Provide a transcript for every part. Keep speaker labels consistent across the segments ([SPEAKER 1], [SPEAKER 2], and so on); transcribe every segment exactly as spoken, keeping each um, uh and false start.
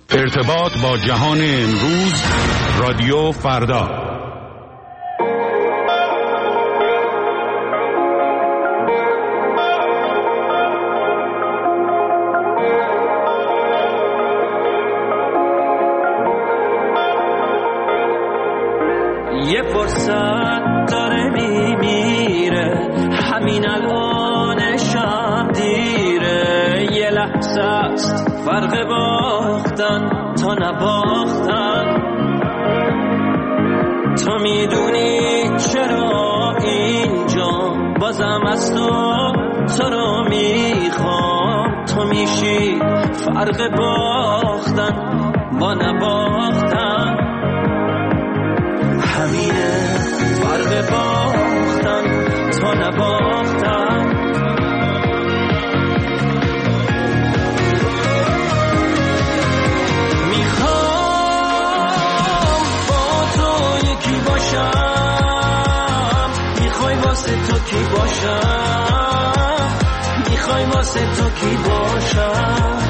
[SPEAKER 1] ارتباط با جهان امروز، رادیو فردا.
[SPEAKER 2] یه فرصت داره میمیره، همین الانشم دیره. یه لحظه است فرق باختن تا نباختن. تو میدونی چرا اینجا بازم از تو تو رو میخوام. تو میشی فرق باختن با نباختن. همینه فرق باختن تا نباختن. میخوام با تو یکی باشم. میخوای واسه تو کی باشم. میخوای واسه تو کی باشم.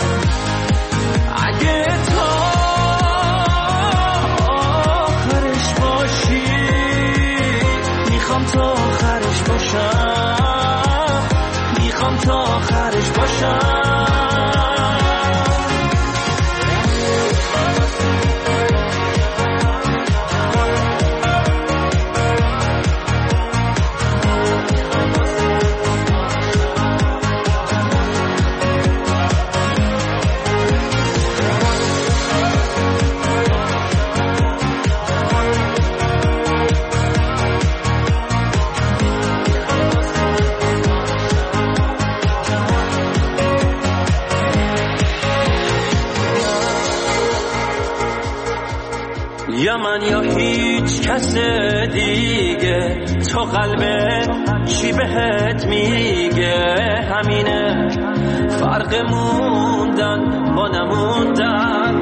[SPEAKER 2] اگه تو میخوام تا آخرش باشم. میخوام تا آخرش باشم. یا من یا هیچ کس دیگه. تو قلبت چی بهت میگه. همینه فرق موندن با نموندن.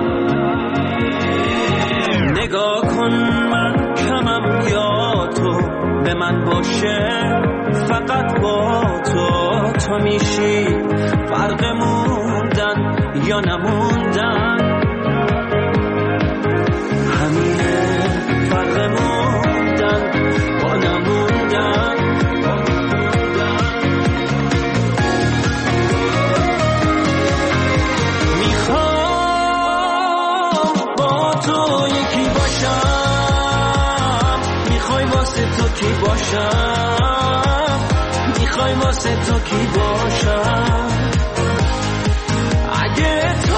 [SPEAKER 2] نگاه کن من کمم یا تو به من باشه. فقط با تو تو میشی فرق موندن یا نموندن. فرق موندن با نموندن. میخوام با تو یکی باشم. میخوای واسه تو کی باشم. میخوای واسه تو کی باشم. اگه تو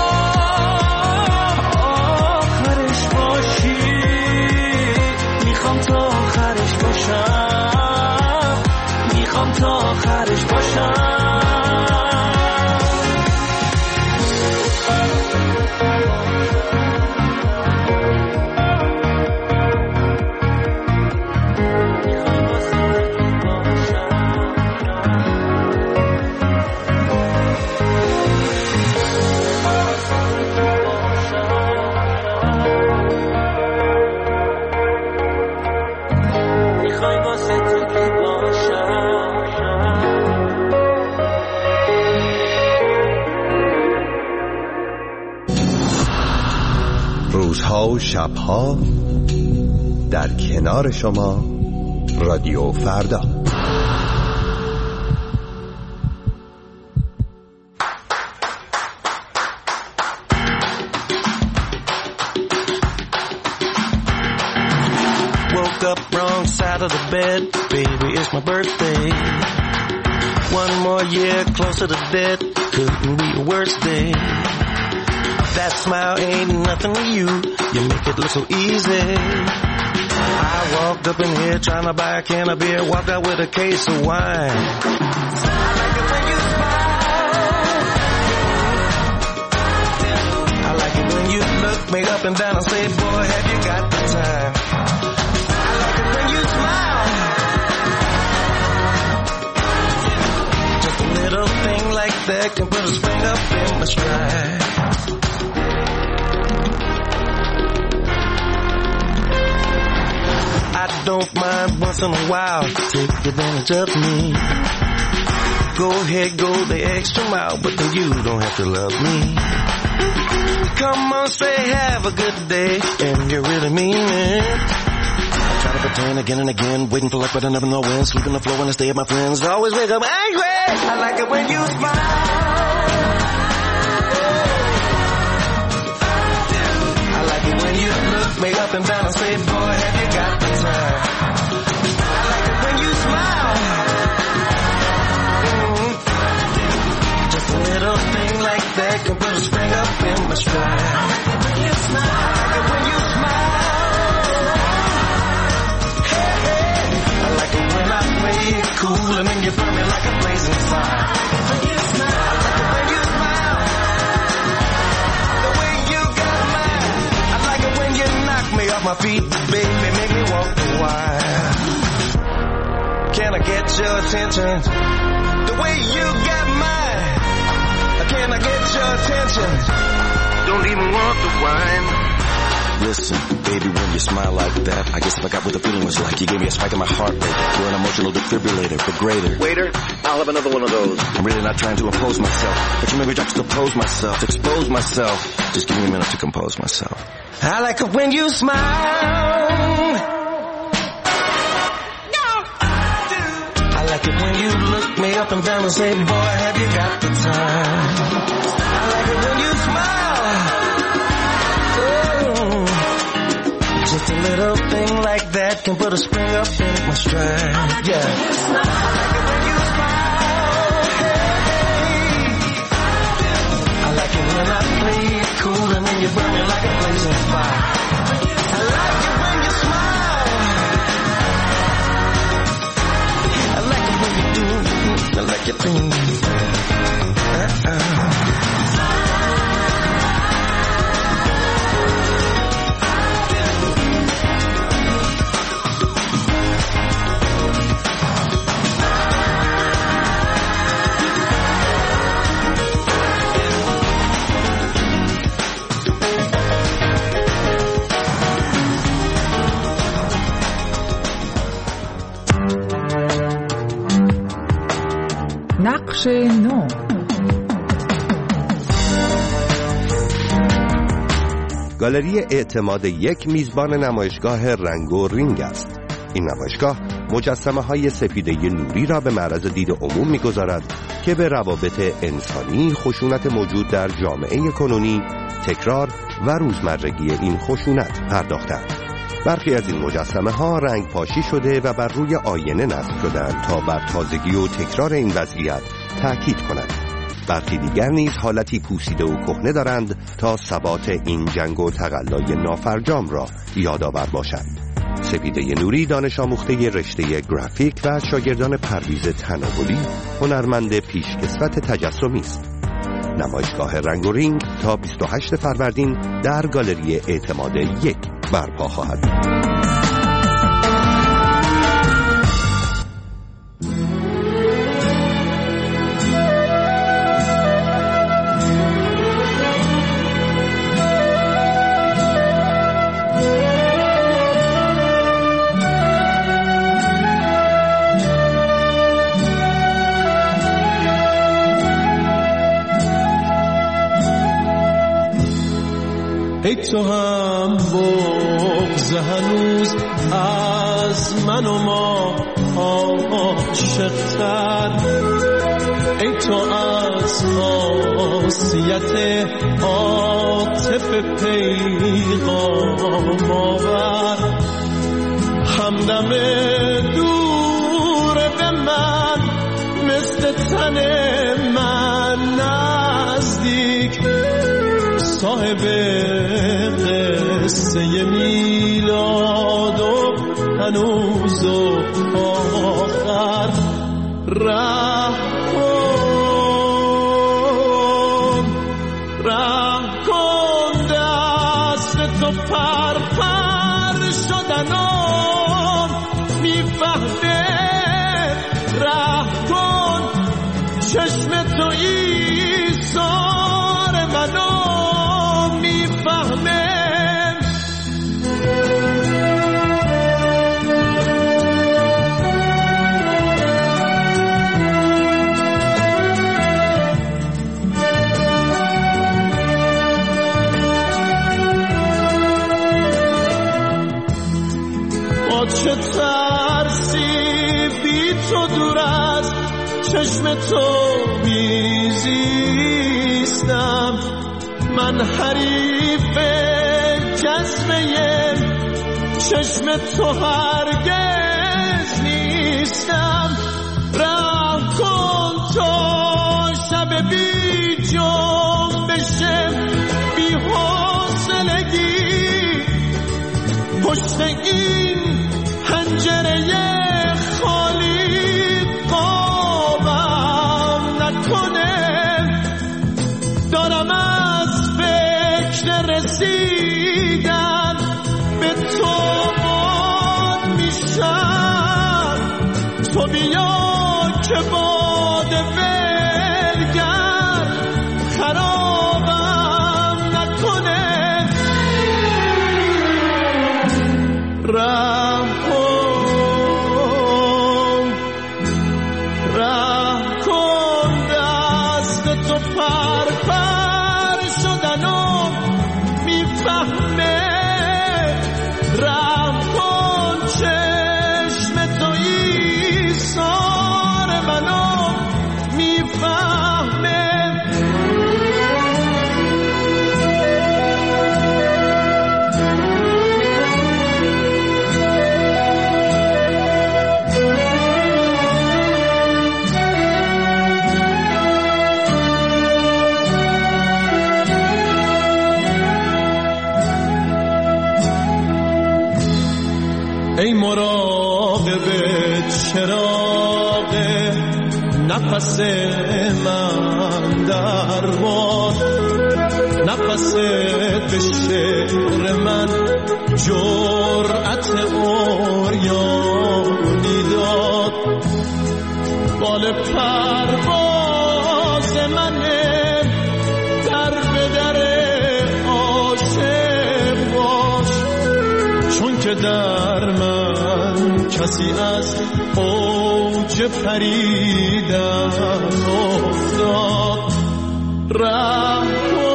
[SPEAKER 2] میخوام تا آخرش باشم. میخوام تا آخرش باشم.
[SPEAKER 3] روزها و شبها در کنار شما، رادیو فردا.
[SPEAKER 4] Woke up wrong side of the bed, baby, it's my birthday. One more year closer to death, couldn't be a worse day. That smile ain't nothing to you, you make it look so easy. I walked up in here trying to buy a can of beer, walked out with a case of wine. I like it when you smile. I like it when you look me up and down and say, boy, have you got the time. I like it when you smile. Just a little thing like that can put a spring up in my stride. I don't mind once in a while, take advantage of me. Go ahead, go the extra mile, but then you don't have to love me. Come on, say have a good day, and you really mean it. Try to pretend again and again, waiting for luck but I never know when. Sleep on the floor when I stay at my friends. Always wake up angry. I like it when you smile. I like it when you look me up and down and say, boy, have you got the time. I like it when you smile. Mm-hmm. Just a little thing like that can put a spring up in my stride. I like it when you smile. I like it when you smile. Hey, hey. I like it when I play it cool and then you burn me like a blazing fire. I like it when you smile. I like it when you smile. The way you got mine. I like it when you knock me off my feet, baby, make me walk a while. Can I get your attention? The way you got mine. Can I get your attention? Don't even want the wine. Listen, baby, when you smile like that, I guess if I got what the feeling was like, you gave me a spike in my heart rate. You're an emotional defibrillator, but greater. Waiter, I'll have another one of those. I'm really not trying to impose myself, but you made me juxtapose myself, expose myself. Just give me a minute to compose myself. I like it when you smile. I like it when you look me up and down and say, boy, have you got the time. I like it when you smile. Oh, just a little thing like that can put a spring up in my stride. Yeah. I like it when you smile. Hey. I like it when I play it cool and then you burn me like a blazing fire. I like it when you smile. I like it when you do. I like it when you do. Uh-uh.
[SPEAKER 5] نقش نو.
[SPEAKER 3] گالری اعتماد یک میزبان نمایشگاه رنگ و رینگ است. این نمایشگاه مجسمه های سپیده نوری را به معرض دید عموم می‌گذارد که به روابط انسانی، خشونت موجود در جامعه کنونی، تکرار و روزمرگی این خشونت پرداختند. برخی از این مجسمه ها رنگ پاشی شده و بر روی آینه نصب شدند تا بر تازگی و تکرار این وضعیت تأکید کنند. برخی دیگر نیز حالتی پوسیده و کهنه دارند تا ثبات این جنگ و تقلای نافرجام را یادآور باشند. سپیده نوری دانش آموخته رشته گرافیک و شاگردان پرویز تناولی، هنرمند پیشکسوت تجسمی است. نمایشگاه رنگ و رینگ تا بیست و هشتم فروردین در گالری اعتماد یک برپا خواهد بود.
[SPEAKER 6] ای تو هم بغض هنوز از من و ما عاشق‌تر، ای تو از خاصیت عاطف پیغام آور، همدم دور به من مثل تن من نزدیک، صاحب قصه میلاد و هنوز و آخر ره کن، ره کن دست تو پر پر شدنم میفهمه، ره کن چشم تو ایثار منو میفهمه. تو میزیستم، من حریف جذبه چشم تو هرگز نیستم. رحم کن تا شب بی جنبش بی حوصلگی پشت این پنجره خالی قابم نکنه. دارم از فکر رسیدن به تو باد میشم. تو بیا که باد ولگر خرابم نکنه. رحم کن، رحم کن، دست تو پر پر شدن و میفهمه. رحم کن، چشم تو ایثار منو میفهمه. ای مراقب چراغ نفس من در باد، نفست به شعر من جرأت عریانی داد. بال پرواز منه، در به در عاشق باش، چون که در من کسی از اوج پریدن افتاد. رحم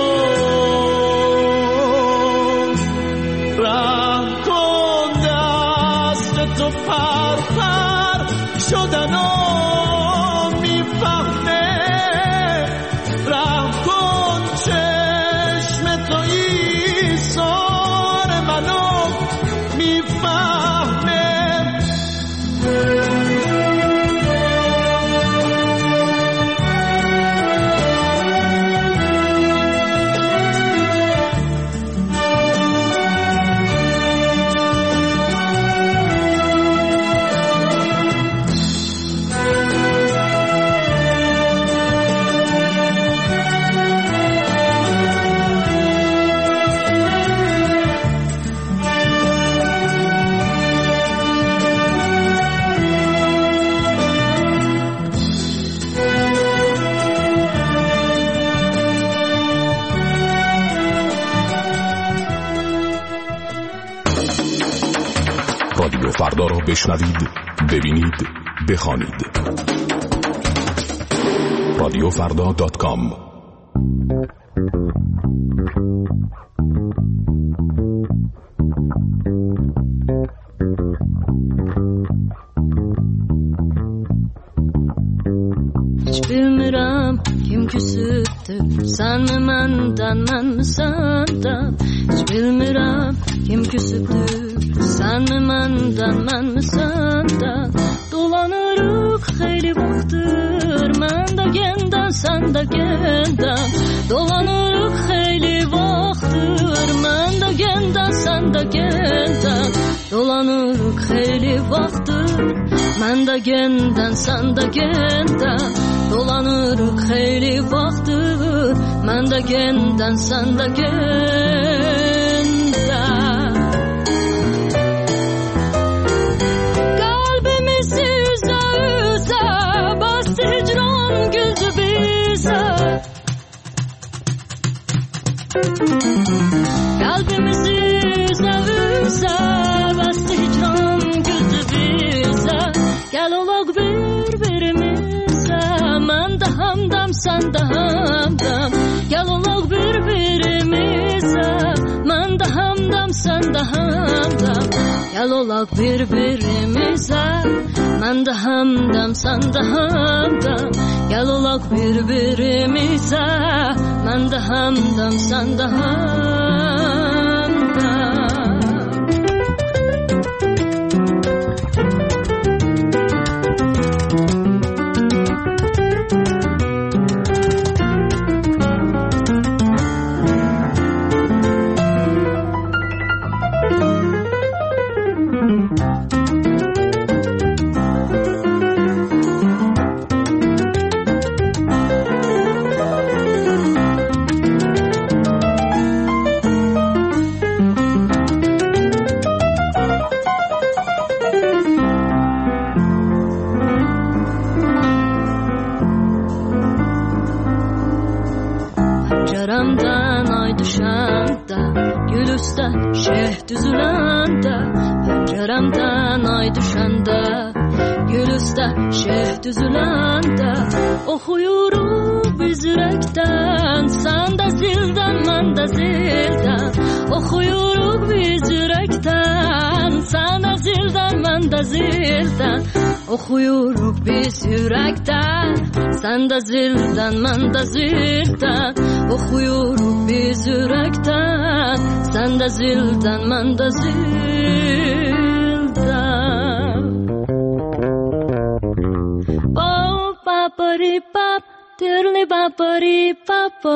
[SPEAKER 6] کن، رحم کن، دست تو پر پر شدن و میفهمه. رحم کن، چشم تو ایثار منو میفهمه.
[SPEAKER 1] رادیو فردا را بشنوید، ببینید، بخوانید. رادیو فردا دات کام.
[SPEAKER 7] Hiç bilmirəm kim küsübdür, sən mi məndən, mən mi səndən? Hiç bilmirəm kim küsübdür, sən mi məndən, mən mi səndən? Dolanırıq xeyli vaxtdır, mən də gəndən, sən də gəndən. Dolanırıq xeyli vaxtdır, mən də gəndən, sən də gəndən. Dolanırıq xeyli vaxtdır, mən də gəndən, sən də gəndən. Dolanırıq xeyli vaxtdır, mən də gəndən, sən də gəndən. Qəlbimizi üzə üzə bastı hicran güldü bizə. Qəlbimizi üzə üzə bastı hicran güldü bizə. Gəl olaq bir-birimizə, mən də hamdam, sən də hamdam. Gəl olaq bir-birimizə, mən də hamdam, sən də hamdam. Gel olak birbirimize, ben de hamdam sen de hamdam. Gel olak birbirimize, ben de hamdam sen de hamdam. Penceremden ay düşende, gül üstte şeh düzülende. Penceremden ay düşende, gül üstte şeh düzülende. Oxuyuruq biz ürəkdən, sən də zildən, mən də zildən. Oxuyuruq biz ürəkdən, sən də zildən, mən də zildən. Oxuyuruq biz ürəkdən, sən də zildən, mən də zildən. Oxuyuruq biz ürəkdən, sən də zildən, mən də zildən. Bop, bapari, bap, dirli bapari, bapo.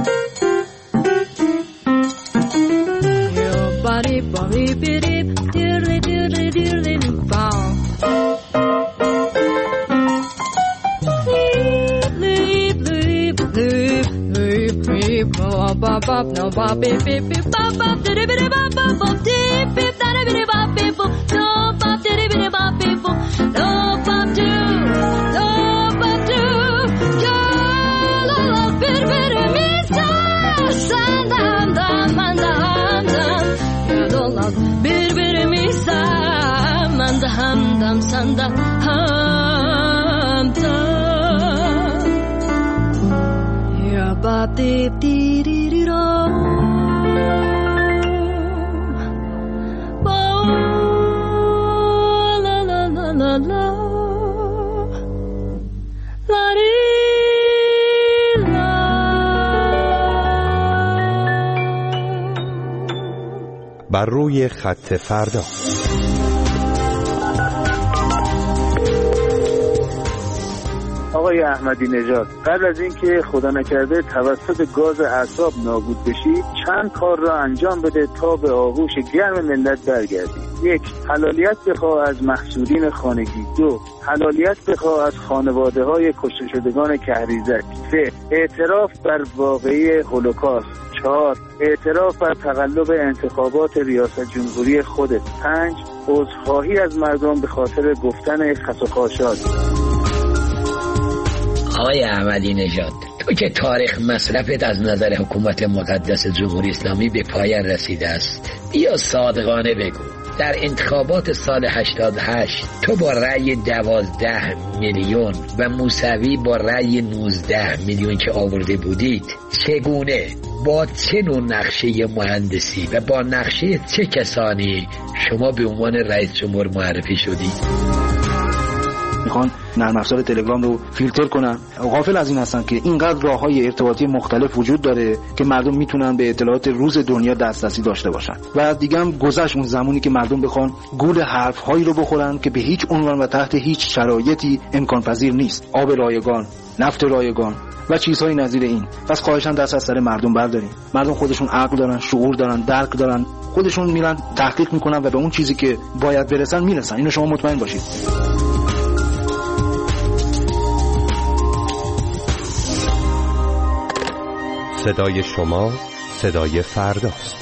[SPEAKER 7] Yo, bari, bari, biri, dirli, dirli, dirli, bop. Bop bop no bop beep beep beep bop bop diddy biddy bop bop bop deep beep daddy biddy bop beep boop no bop diddy biddy bop beep boop no bop do no bop do girl I love birbirimize sen de hamdam ben de hamdam girl I love birbirimize ben de hamdam sen de hamdam ya bop deep dee dee dee do.
[SPEAKER 3] بر روی خط فردا.
[SPEAKER 8] آقای احمدی نژاد، قبل از اینکه خدا نکرده توسط گاز اعصاب نابود بشی چند کار را انجام بده تا به آغوش گرم ملت برگردی. یک، حلالیت بخواه از محصولین خانگی. دو، حلالیت بخواه از خانواده های کشته شدگان کهریزک. سه، اعتراف بر واقعی هولوکاست. چهار، اعتراف بر تقلب انتخابات ریاست جمهوری خودت. پنج، عذرخواهی از مردم به خاطر گفتن خس و خاشاک.
[SPEAKER 9] آقای احمدی نژاد، تو که تاریخ مصرفت از نظر حکومت مقدس جمهوری اسلامی به پایان رسیده است، بیا صادقانه بگو در انتخابات سال هشتاد و هشت تو با رأی دوازده میلیون و موسوی با رأی نوزده میلیون که آورده بودید چگونه با چه نوع نقشه مهندسی و با نقشه چه کسانی شما به عنوان رئیس جمهور معرفی شدید؟
[SPEAKER 10] میخوان نرم افزار تلگرام رو فیلتر کنن. غافل از این هستن که اینقدر راههای ارتباطی مختلف وجود داره که مردم میتونن به اطلاعات روز دنیا دسترسی داشته باشن. و دیگه هم گذشت اون زمانی که مردم بخوان گول حرفهایی رو بخورن که به هیچ عنوان و تحت هیچ شرایطی امکان پذیر نیست. آب رایگان، نفت رایگان و چیزهای نظیر این. پس خواهشاً دست از سر مردم برداریم. مردم خودشون عقل دارن، شعور دارن، درک دارن، خودشون میرن تحقیق میکنن و به اون چیزی که باید برسن میرسن. اینو شما مطمئن باشید.
[SPEAKER 3] صدای شما صدای فرداست.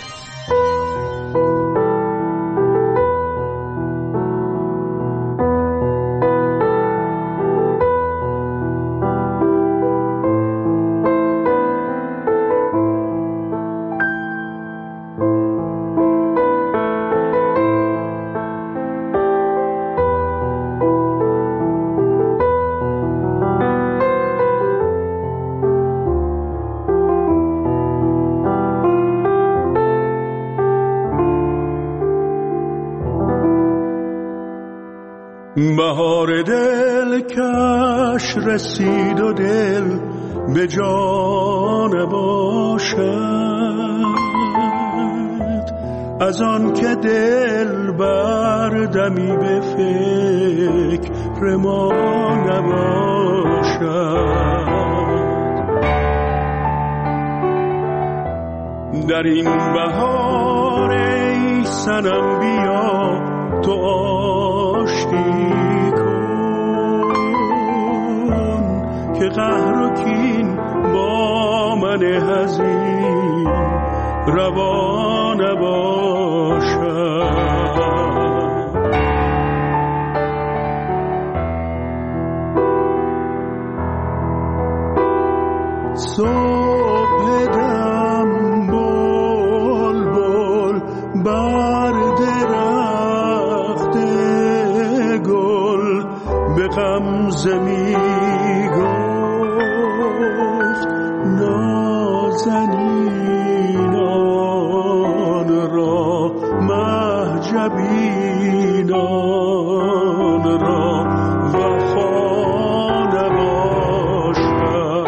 [SPEAKER 6] بهار دل کش رسید و دل به جان باشد از آن که دل بردمی به فکر ما نباشد. در این بهار ای صنم بیا تو آشتی کن که قهر و کین با من حزین روا نباشد. صبح دم بل بل بر درخت گل به غمزه می گفت نازنینان را مهجبینان را وفا نباشد.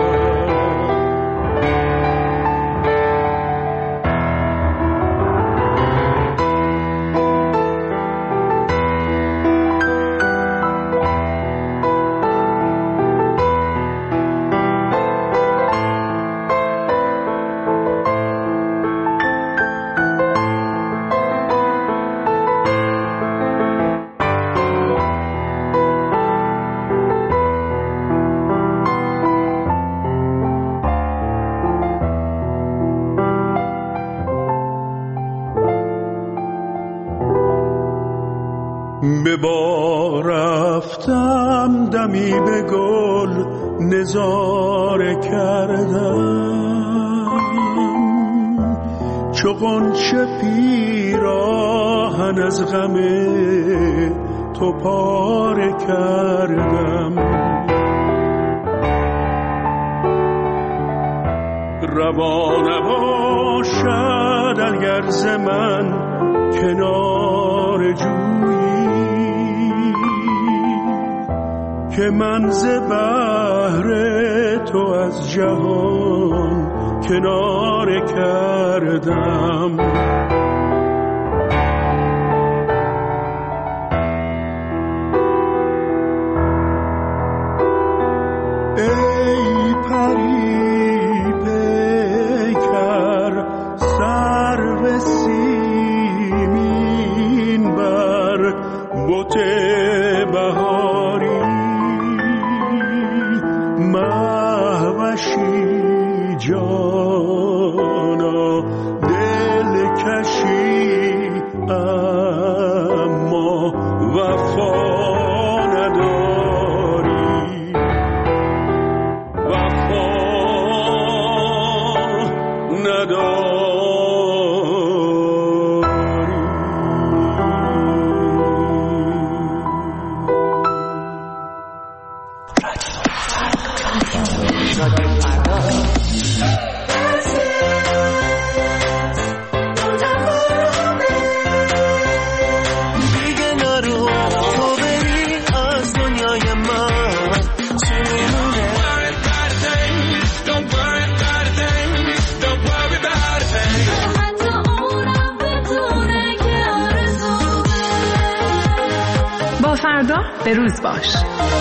[SPEAKER 6] به بار رفتم دمی به گل نظاره کردم چو غنچه پیراهن از غم تو پاره کردم. روا نباشد اگر ز من کنار جویی که من ز بحر تو از جهان کناره کردم. ای پری پیکر سرو سیمین بر بت بهاری مهوشی جانا دل کشی اما وفا نداری وفا نداری.
[SPEAKER 5] به روز باش.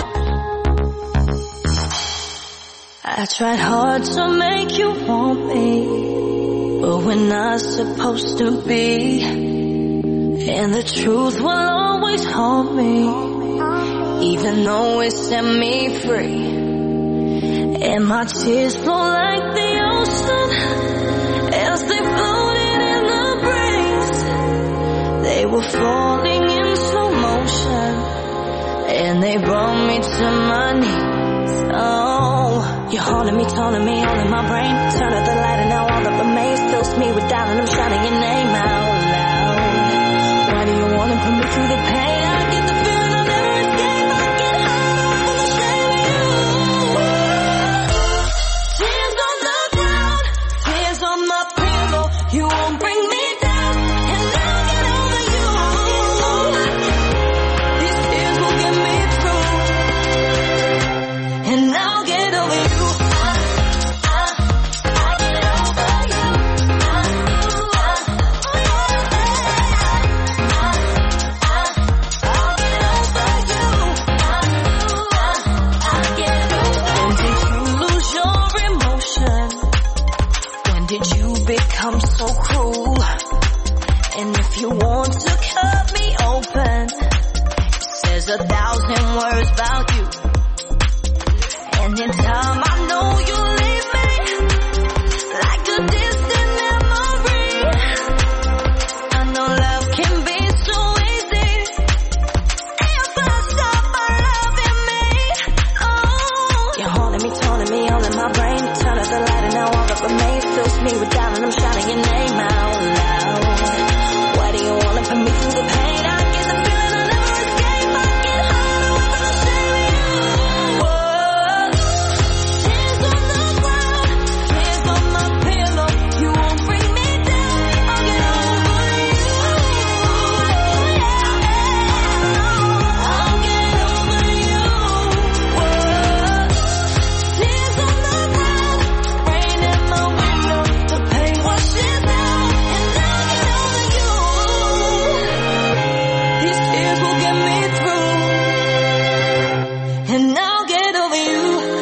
[SPEAKER 7] I tried hard to make you want me, but we're not supposed to be, and the truth will always haunt me, even though it set me free, and my tears flow like the ocean as they floated in the breeze. They were falling in slow motion and they brought me to my knees. Oh, you're haunting me, taunting me, all in my brain. Turn out the light and now all that remains fills me with doubt and I'm shouting your name out loud. Why do you want to put me through the pain? I get the feeling I'll never escape. I get high off of the shame of you. Tears on the ground, tears on my pillow. You won't bring me down and I'll get over you. These tears will get me
[SPEAKER 11] become so cruel. And if you want to cut me open, it says a thousand words about you. And in time I know you'll leave me like a distant memory. I know love can be so easy if I stop by loving me. Oh, you're haunting me, taunting me, all in my brain. Turn up the light and now all that remains fills me with doubt, and I'm shouting your name out loud. Why do you wanna put me through the pain? I get the feeling I'll never escape. I get high away from the shame of you. Whoa. Tears on the ground, tears on my pillow. You won't bring me down. I'll get over you. I'll get over you. Whoa. Tears on the ground, rain in my window. The pain washes out, and I'll get over you. These tears will get me through, and I'll get over you.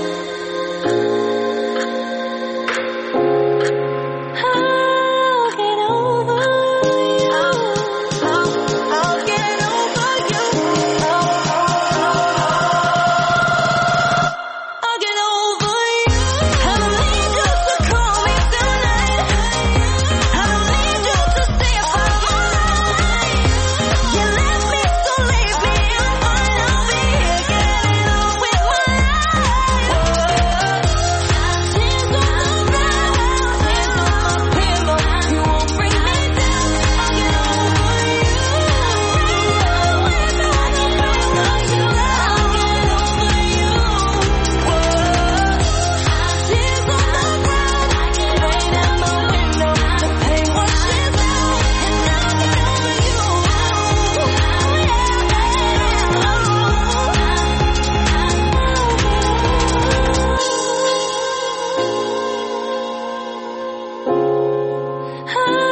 [SPEAKER 11] I'll get over you. I'll, I'll get over you. I'll get over you. I don't need you to call me tonight. I don't need you to see if I'm alright. You left me, so leave me. I'm fine. I'll be here getting on with my life. Tears on the ground, tears on my pillow. You won't bring me down. I'll get over you. I'll get over you. I'll get over you. Tears on the ground, rain at my window. The pain washes out, and I'll get over you. I'll